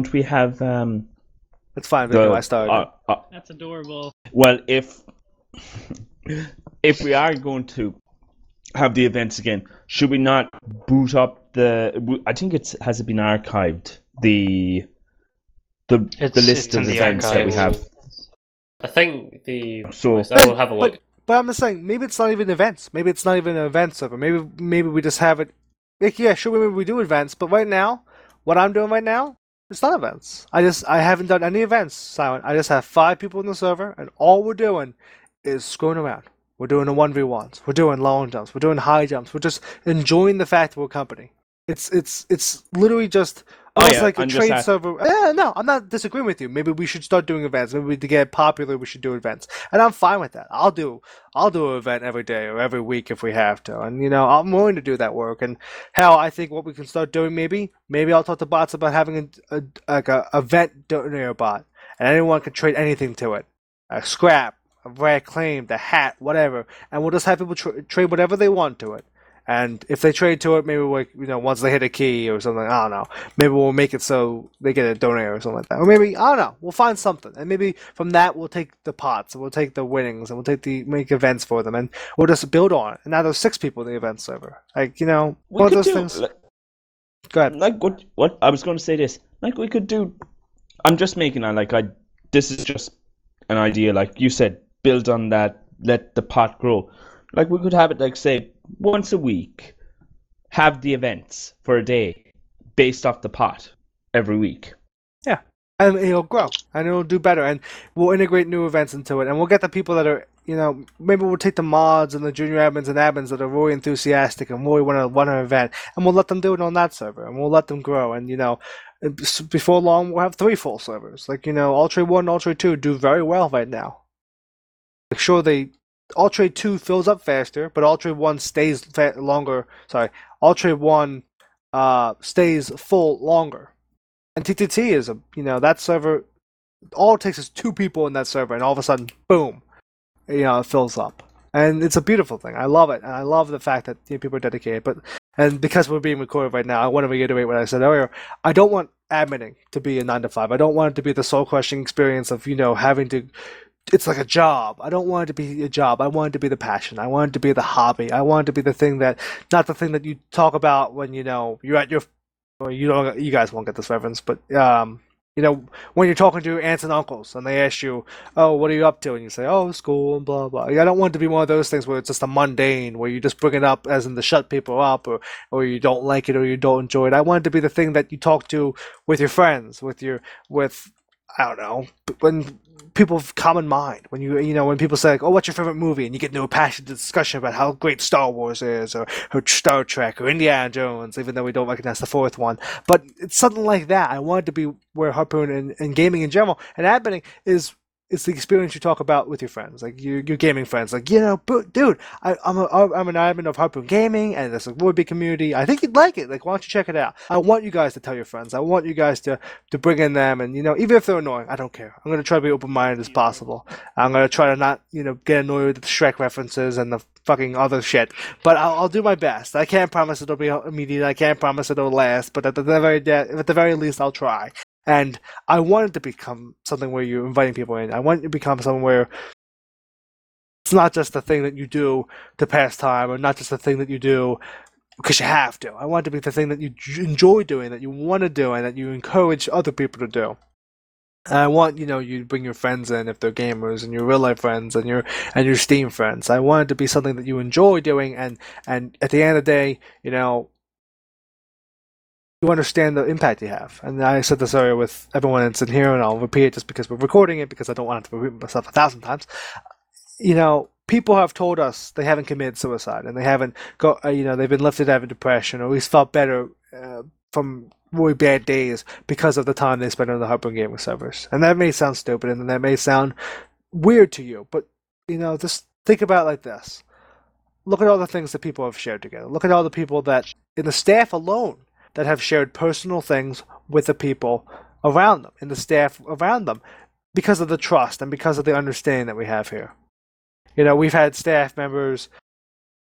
we have It's fine, Vicky. I the started. That's adorable. well, if we are going to have the events again, should we not boot up the? I think has it been archived the list It's in of the events that we have. archives. I think the. So I will have a look. But I'm just saying, maybe it's not even events. Maybe it's not even an event server. Maybe we just have it. Like, yeah, sure, maybe we do events, but right now, what I'm doing right now, it's not events. I haven't done any events, Simon. I just have 5 people in the server, and all we're doing is screwing around. We're doing the 1v1s. We're doing long jumps. We're doing high jumps. We're just enjoying the fact that we're company. It's literally just almost like a trade server. No, I'm not disagreeing with you. Maybe we should start doing events. Maybe to get popular, we should do events, and I'm fine with that. I'll do an event every day or every week if we have to, and I'm willing to do that work. And hell, I think what we can start doing, maybe I'll talk to bots about having a event donator bot, and anyone can trade anything to it, a scrap, a rare claim, the hat, whatever, and we'll just have people trade whatever they want to it. And if they trade to it, maybe once they hit a key or something, I don't know. Maybe we'll make it so they get a donator or something like that. Or maybe, I don't know, we'll find something. And maybe from that we'll take the pots, and we'll take the winnings, and make events for them, and we'll just build on it. And now there's 6 people in the event server. Like, one of those things. Go ahead. Like what I was going to say this. Like we could do. I'm just making this is just an idea. Like you said, build on that. Let the pot grow. Like we could have it like say once a week, have the events for a day based off the pot every week. Yeah, and it'll grow and it'll do better, and we'll integrate new events into it, and we'll get the people that are maybe we'll take the mods and the junior admins and admins that are really enthusiastic and really want to run an event, and we'll let them do it on that server, and we'll let them grow, and before long we'll have 3 full servers. Like Ultra 1 and Ultra 2 do very well right now. Like sure Ultra 2 fills up faster, but Ultra 1 stays longer. Sorry, Ultra 1 stays full longer. And TTT is that server. All it takes is 2 people in that server, and all of a sudden, boom, it fills up. And it's a beautiful thing. I love it, and I love the fact that people are dedicated. And because we're being recorded right now, I want to reiterate what I said earlier. I don't want adminning to be a 9 to 5. I don't want it to be the soul crushing experience of having to. It's like a job. I don't want it to be a job. I want it to be the passion. I want it to be the hobby. I want it to be the thing not the thing that you talk about when you're at your. Well, you guys won't get this reference, but when you're talking to your aunts and uncles and they ask you, "Oh, what are you up to?" and you say, "Oh, school and blah blah." I don't want it to be one of those things where it's just a mundane, where you just bring it up as in to shut people up, or you don't like it or you don't enjoy it. I want it to be the thing that you talk to with your friends, with I don't know, when people have common mind. When when people say like, "Oh, what's your favorite movie?" and you get into a passionate discussion about how great Star Wars is, or Star Trek, or Indiana Jones, even though we don't recognize the 4th one. But it's something like that. I want it to be where Harpoon and gaming in general and adminning is. It's the experience you talk about with your friends, like your gaming friends. Like, dude, I'm an admin of Harpoon Gaming, and there's a really big community. I think you'd like it. Like, why don't you check it out? I want you guys to tell your friends. I want you guys to bring in them, and even if they're annoying, I don't care. I'm gonna try to be open-minded as possible. I'm gonna try to not get annoyed with the Shrek references and the fucking other shit. But I'll do my best. I can't promise it'll be immediate. I can't promise it'll last. But at the very least, I'll try. And I want it to become something where you're inviting people in. I want it to become something where it's not just a thing that you do to pass time, or not just a thing that you do because you have to. I want it to be the thing that you enjoy doing, that you want to do, and that you encourage other people to do. And I want you bring your friends in if they're gamers, and your real life friends, and your Steam friends. I want it to be something that you enjoy doing, and at the end of the day, you understand the impact you have. And I said this earlier with everyone that's in here, and I'll repeat it just because we're recording it, because I don't want to repeat myself 1,000 times. People have told us they haven't committed suicide, and they haven't they've been lifted out of depression, or at least felt better from really bad days because of the time they spent on the Harpoon Gaming servers. And that may sound stupid, and that may sound weird to you, but just think about it like this. Look at all the things that people have shared together. Look at all the people that, in the staff alone, that have shared personal things with the people around them, and the staff around them, because of the trust and because of the understanding that we have here. We've had staff members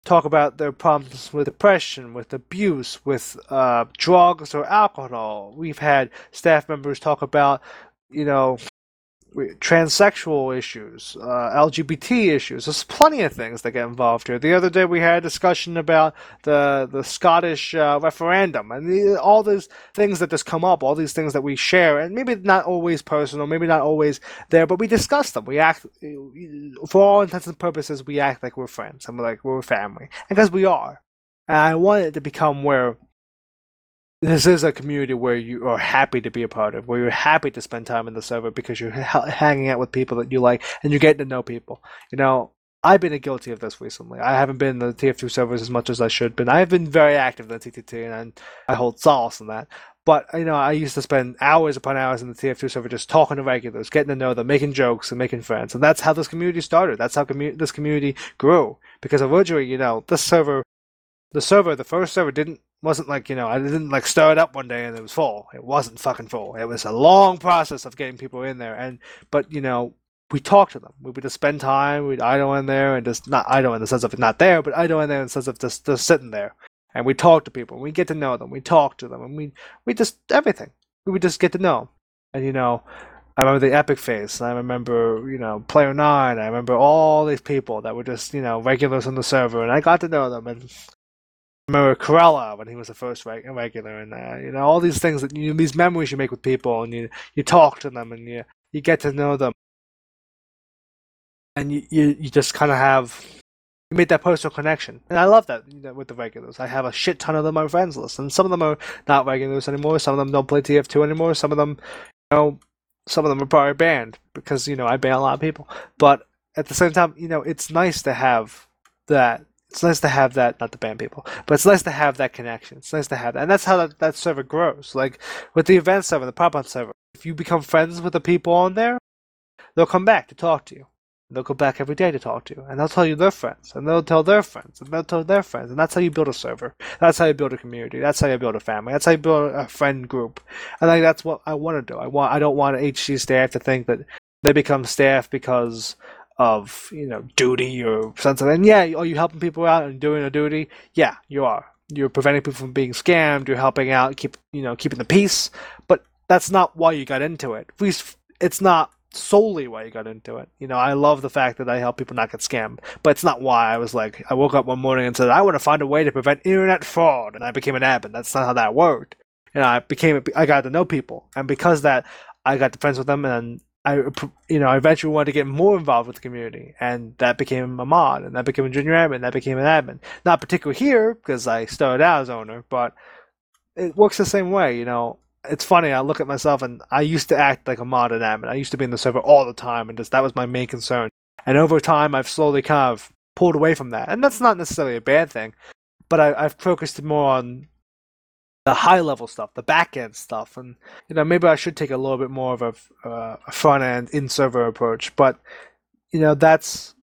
talk about their problems with depression, with abuse, with drugs or alcohol. We've had staff members talk about, you know, transsexual issues, LGBT issues. There's plenty of things that get involved here. The other day we had a discussion about the Scottish referendum and all those things that just come up, all these things that we share, and maybe not always personal, maybe not always there, but we discuss them. We act, for all intents and purposes, we act like we're friends and we're family, and because we are. And I want it to become where this is a community where you are happy to be a part of, where you're happy to spend time in the server because you're hanging out with people that you like and you're getting to know people. I've been guilty of this recently. I haven't been in the TF2 servers as much as I should, but I've been very active in the TTT, and I hold solace in that. But, I used to spend hours upon hours in the TF2 server just talking to regulars, getting to know them, making jokes, and making friends. And that's how this community started. That's how this community grew. Because originally, this server, the first server wasn't like, I didn't like stir it up one day and it was full. It wasn't fucking full. It was a long process of getting people in there. But we talked to them. We would just spend time, we'd idle in there, and just not idle in the sense of not there, but idle in there in the sense of just sitting there. And we talk to people, we get to know them, we talk to them, and we just, everything. We would just get to know. And I remember the Epic phase. I remember, Player 9. I remember all these people that were just, regulars on the server, and I got to know them. And I remember Corella when he was the first regular, and all these things that these memories you make with people, and you talk to them, and you get to know them, and you just kind of you made that personal connection, and I love that with the regulars. I have a shit ton of them on my friends list, and some of them are not regulars anymore. Some of them don't play TF2 anymore. Some of them, some of them are probably banned because I ban a lot of people. But at the same time, it's nice to have that. It's nice to have that, not to ban people, but it's nice to have that connection. It's nice to have that. And that's how that server grows. Like with the event server, the pop-up server, if you become friends with the people on there, they'll come back to talk to you. They'll come back every day to talk to you. And they'll tell you their friends. And they'll tell their friends. And they'll tell their friends. And that's how you build a server. That's how you build a community. That's how you build a family. That's how you build a friend group. And that's what I want to do. I don't want HG staff to think that they become staff because of duty or something. And are you helping people out and doing a duty? Yeah, you are. You're preventing people from being scammed. You're helping out, keeping the peace. But that's not why you got into it. At least it's not solely why you got into it. I love the fact that I help people not get scammed, but it's not why I woke up one morning and said I want to find a way to prevent internet fraud, and I became an admin. That's not how that worked. I got to know people, and because of that, I got to friends with them, and I eventually wanted to get more involved with the community, and that became a mod, and that became a junior admin, that became an admin. Not particularly here, because I started out as owner, but it works the same way, It's funny, I look at myself, and I used to act like a mod and admin. I used to be in the server all the time, and that was my main concern. And over time, I've slowly kind of pulled away from that. And that's not necessarily a bad thing, but I've focused more on the high-level stuff, the back-end stuff, and maybe I should take a little bit more of a front-end in-server approach. But that's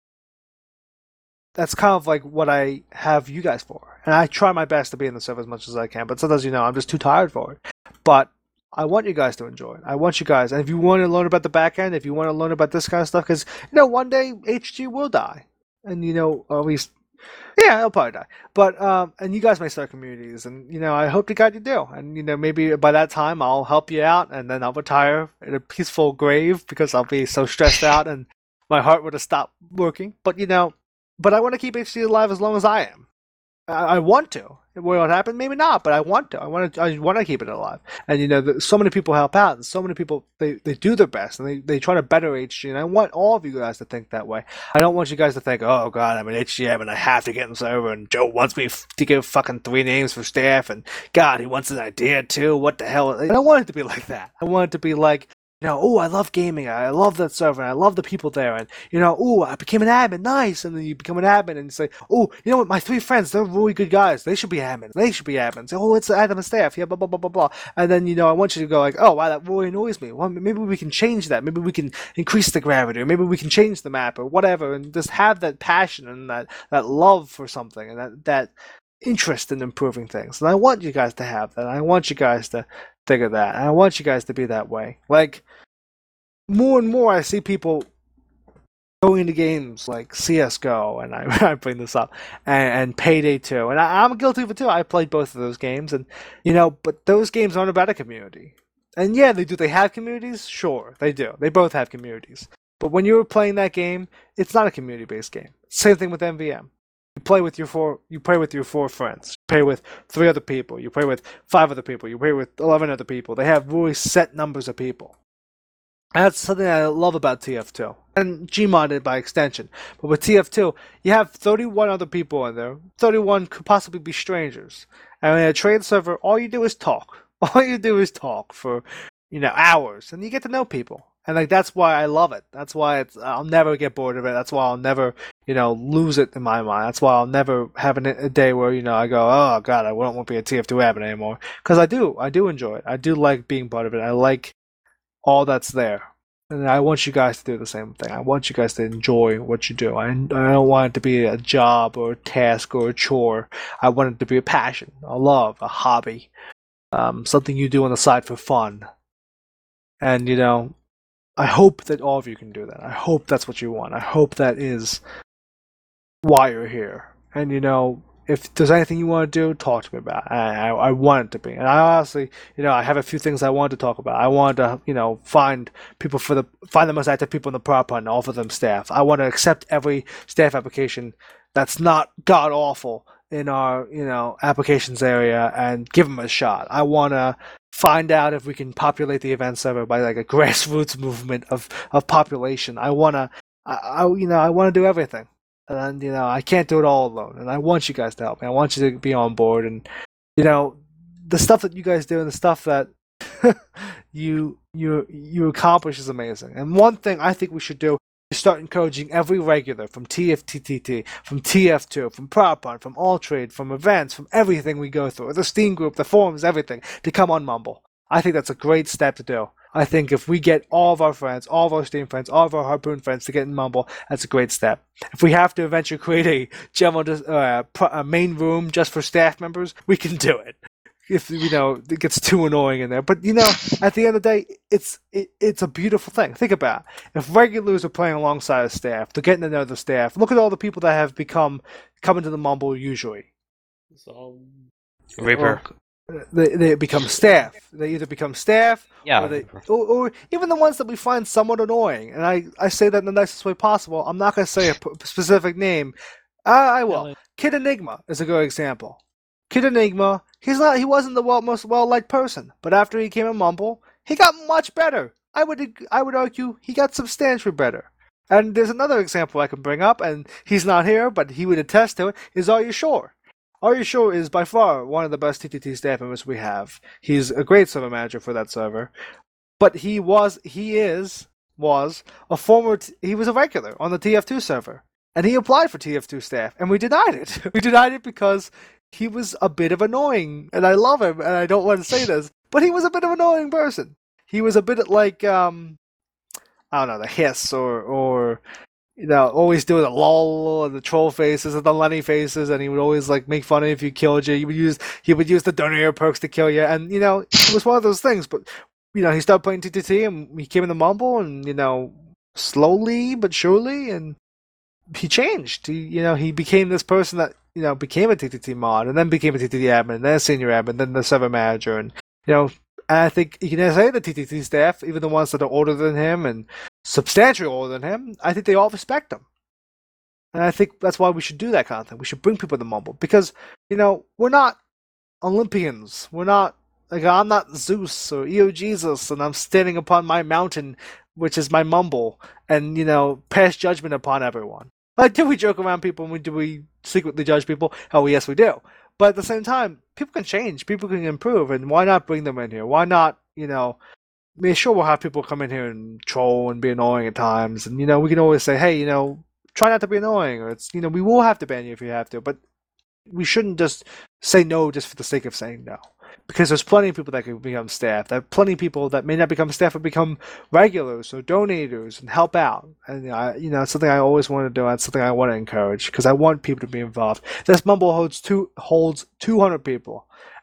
kind of like what I have you guys for, and I try my best to be in the server as much as I can. But sometimes I'm just too tired for it. But I want you guys to enjoy it. I want you guys, and if you want to learn about the back-end, if you want to learn about this kind of stuff, because one day HG will die, and or at least. Yeah, it'll probably die. But and you guys may start communities, and I hope to God you do. And maybe by that time I'll help you out, and then I'll retire in a peaceful grave because I'll be so stressed out and my heart would have stopped working. But but I want to keep HG alive as long as I am. I want to. Will it happen? Maybe not, but I want to. I want to keep it alive. And so many people help out, and so many people they do their best, and they try to better HG. And I want all of you guys to think that way. I don't want you guys to think, oh God, I'm an HGM and I have to get in the server, and Joe wants me to give fucking 3 names for staff, and God, he wants an idea too. What the hell? I don't want it to be like that. I want it to be like, I love gaming. I love that server. I love the people there. And, I became an admin. Nice. And then you become an admin and you say, you know what? My 3 friends, they're really good guys. They should be admins. They should be admins. Oh, it's admin and staff. Yeah, blah, blah, blah, blah, blah. And then, I want you to go like, oh, wow, that really annoys me. Well, maybe we can change that. Maybe we can increase the gravity, or maybe we can change the map or whatever, and just have that passion and that love for something, and that interest in improving things. And I want you guys to have that. I want you guys to think of that. And I want you guys to be that way. Like, more and more I see people going to games like CS:GO, and I bring this up, and Payday 2, and I'm guilty of it too. I played both of those games, and but those games aren't about a community. And yeah, they have communities? Sure, they do. They both have communities. But when you're playing that game, it's not a community-based game. Same thing with MVM. You play with your four friends. You play with 3 other people. You play with 5 other people. You play with 11 other people. They have really set numbers of people. And that's something I love about TF2 and Gmod by extension. But with TF2, you have 31 other people in there. 31 could possibly be strangers. And in a trade server, all you do is talk. All you do is talk for hours, and you get to know people. And that's why I love it. That's why I'll never get bored of it. That's why I'll never lose it in my mind. That's why I'll never have a day where I go, oh god, I won't be a TF2 admin anymore. Because I do enjoy it. I do like being part of it. I like all that's there. And I want you guys to do the same thing. I want you guys to enjoy what you do. I don't want it to be a job or a task or a chore. I want it to be a passion, a love, a hobby, something you do on the side for fun. And I hope that all of you can do that. I hope that's what you want. I hope that is why you're here. And if there's anything you want to do, talk to me about it. I want it to be. And I honestly, I have a few things I want to talk about. I want to, find the most active people in the prop hunt and offer them staff. I want to accept every staff application that's not god awful in our, applications area and give them a shot. I want to find out if we can populate the event server by like a grassroots movement of population. I want to do everything. And I can't do it all alone, and I want you guys to help me. I want you to be on board, and the stuff that you guys do and the stuff that you accomplish is amazing. And one thing I think we should do is start encouraging every regular from TFTTT, from TF2, from Prop Hunt, from All Trade, from events, from everything we go through, the Steam group, the forums, everything, to come on Mumble. I think that's a great step to do. I think if we get all of our friends, all of our Steam friends, all of our Harpoon friends to get in Mumble, that's a great step. If we have to eventually create a main room just for staff members, we can do it. If it gets too annoying in there, but at the end of the day, it's a beautiful thing. Think about it. If regulars are playing alongside the staff, they're getting to know the staff. Look at all the people that have come into the Mumble usually. Reaper. They become staff. They either become staff, Yeah. or even the ones that we find somewhat annoying. And I say that in the nicest way possible. I'm not going to say a specific name. I will. Kid Enigma is a good example. Kid Enigma, he wasn't the most well-liked person, but after he came in Mumble, he got much better. I would argue he got substantially better. And there's another example I can bring up, and he's not here, but he would attest to it, is Are You Sure? Are You Sure is by far one of the best TTT staff members we have. He's a great server manager for that server. But he was a regular on the TF2 server. And he applied for TF2 staff, and we denied it. We denied it because he was a bit of annoying, and I love him, and I don't want to say this, but he was a bit of an annoying person. He was a bit like, I don't know, the hiss, or always doing the lol and the troll faces and the Lenny faces, and he would always make fun of you if you killed you. He would use the donator perks to kill you, and it was one of those things. But he started playing TTT, and he came in the Mumble, and slowly but surely, and he changed. He became this person that became a TTT mod, and then became a TTT admin, and then a senior admin, then the server manager, and and I think you can say the TTT staff, even the ones that are older than him and substantially older than him, I think they all respect him. And I think that's why we should do that kind of thing. We should bring people to Mumble because, we're not Olympians. We're not, I'm not Zeus or Eo Jesus, and I'm standing upon my mountain, which is my Mumble, and, pass judgment upon everyone. Do we joke around people and do we secretly judge people? Oh, yes, we do. But at the same time, people can change, people can improve, and why not bring them in here? Why not, sure we'll have people come in here and troll and be annoying at times, and, we can always say, hey, try not to be annoying, or it's, we will have to ban you if you have to, but we shouldn't just say no just for the sake of saying no. Because there's plenty of people that can become staff. There are plenty of people that may not become staff but become regulars or donators and help out. And it's something I always want to do. It's something I want to encourage because I want people to be involved. This Mumble holds 200 people,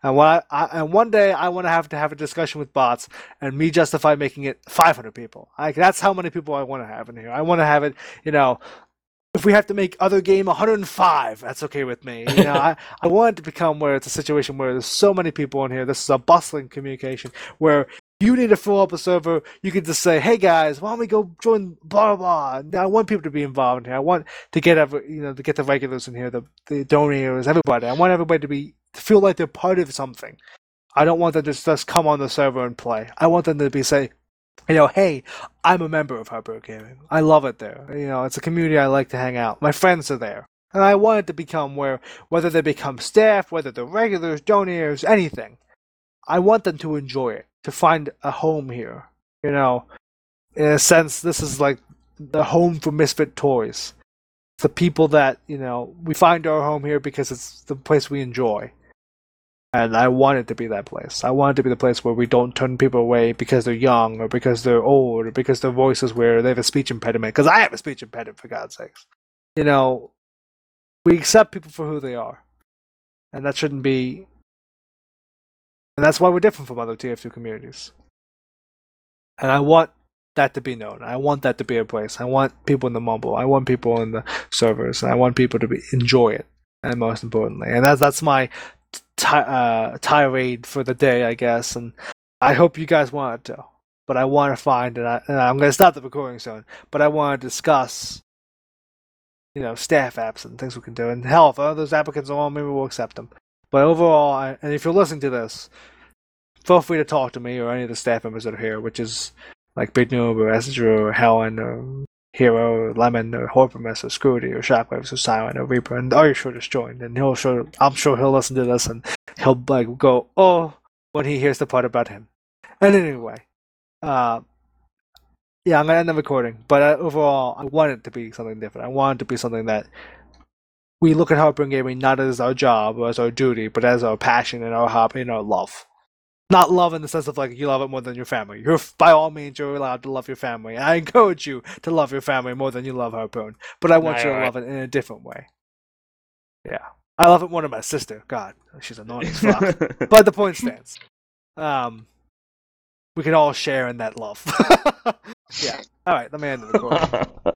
And and one day I want to have a discussion with bots and me justify making it 500 people. That's how many people I want to have in here. I want to have it, if we have to make other game 105, that's okay with me. I want it to become where it's a situation where there's so many people in here. This is a bustling communication where you need to fill up a server. You can just say, "Hey guys, why don't we go join blah blah blah?" I want people to be involved in here. I want to get to get the regulars in here, the donors, everybody. I want everybody to feel like they're part of something. I don't want them to just come on the server and play. I want them to say, hey, I'm a member of Heartbreak Gaming. I love it there. It's a community I like to hang out. My friends are there. And I want it to become whether they become staff, whether they're regulars, donors, anything, I want them to enjoy it, to find a home here. In a sense, this is like the home for Misfit Toys. The people that, we find our home here because it's the place we enjoy. And I want it to be that place. I want it to be the place where we don't turn people away because they're young or because they're old or because their voice is weird or they have a speech impediment. Because I have a speech impediment, for God's sakes. We accept people for who they are. And that shouldn't be... And that's why we're different from other TF2 communities. And I want that to be known. I want that to be a place. I want people in the mumble. I want people in the servers. And I want people to enjoy it. And most importantly. And that's my... tirade for the day, I guess, and I hope you guys want it to. But I want to find, and I'm going to stop the recording soon. But I want to discuss, staff apps and things we can do. And hell, if others applicants are on, maybe we'll accept them. But overall, and if you're listening to this, feel free to talk to me or any of the staff members that are here, which is like Big Noob or Essenger or Helen or Hero, or Lemon, or Horprimus, or Scrooty, or Shockwaves, or Silent, or Reaper, and Are You Sure just joined, and I'm sure he'll listen to this, and he'll go, oh, when he hears the part about him. And anyway, I'm gonna end the recording, but overall, I want it to be something different. I want it to be something that we look at Heartbreak Gaming not as our job or as our duty, but as our passion and our hobby and our love. Not love in the sense of you love it more than your family. By all means, you're allowed to love your family. I encourage you to love your family more than you love Harpoon. But I want you to love it in a different way. Yeah. I love it more than my sister. God, she's annoying as fuck. But the point stands. We can all share in that love. Yeah. Alright, let me end the recording.